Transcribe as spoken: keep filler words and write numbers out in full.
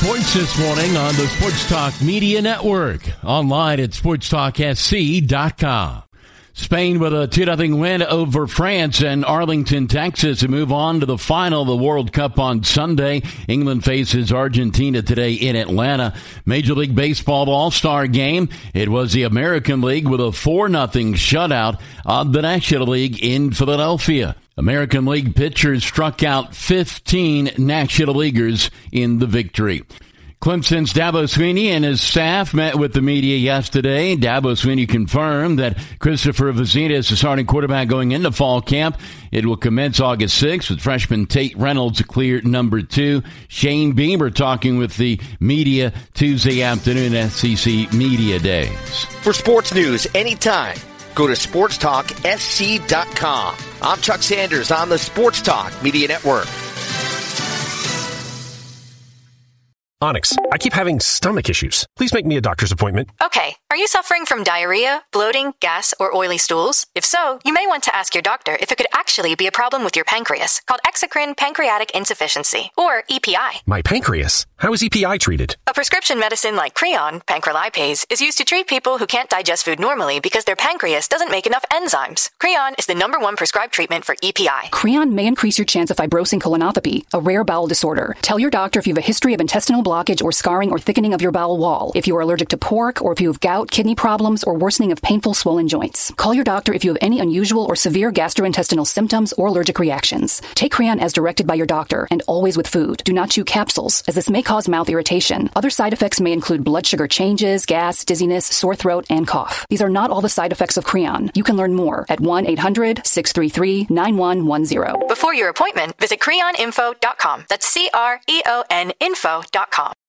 sports this morning on the Sports Talk Media Network. Online at sports talk s c dot com. Spain with a two nothing win over France and Arlington, Texas to move on to the final of the World Cup on Sunday. England faces Argentina today in Atlanta. Major League Baseball All-Star Game. It was the American League with a four nothing shutout of the National League in Philadelphia. American League pitchers struck out fifteen National Leaguers in the victory. Clemson's Dabo Swinney and his staff met with the media yesterday. Dabo Swinney confirmed that Christopher Vezina is the starting quarterback going into fall camp. It will commence August sixth with freshman Tate Reynolds a clear number two. Shane Beamer talking with the media Tuesday afternoon at S E C Media Days. For sports news anytime, go to sports talk s c dot com. I'm Chuck Sanders on the Sports Talk Media Network. Onyx, I keep having stomach issues. Please make me a doctor's appointment. Okay. Are you suffering from diarrhea, bloating, gas, or oily stools? If so, you may want to ask your doctor if it could actually be a problem with your pancreas, called exocrine pancreatic insufficiency, or E P I. My pancreas? How is E P I treated? A prescription medicine like Creon, pancrelipase, is used to treat people who can't digest food normally because their pancreas doesn't make enough enzymes. Creon is the number one prescribed treatment for E P I. Creon may increase your chance of fibrosing colonopathy, a rare bowel disorder. Tell your doctor if you have a history of intestinal blockage or scarring or thickening of your bowel wall, if you are allergic to pork, or if you have gout, kidney problems, or worsening of painful swollen joints. Call your doctor if you have any unusual or severe gastrointestinal symptoms or allergic reactions. Take Creon as directed by your doctor, and always with food. Do not chew capsules, as this may cause mouth irritation. Other side effects may include blood sugar changes, gas, dizziness, sore throat, and cough. These are not all the side effects of Creon. You can learn more at one eight hundred six three three nine one one zero. Before your appointment, visit creon info dot com. That's C R E O N info dot com.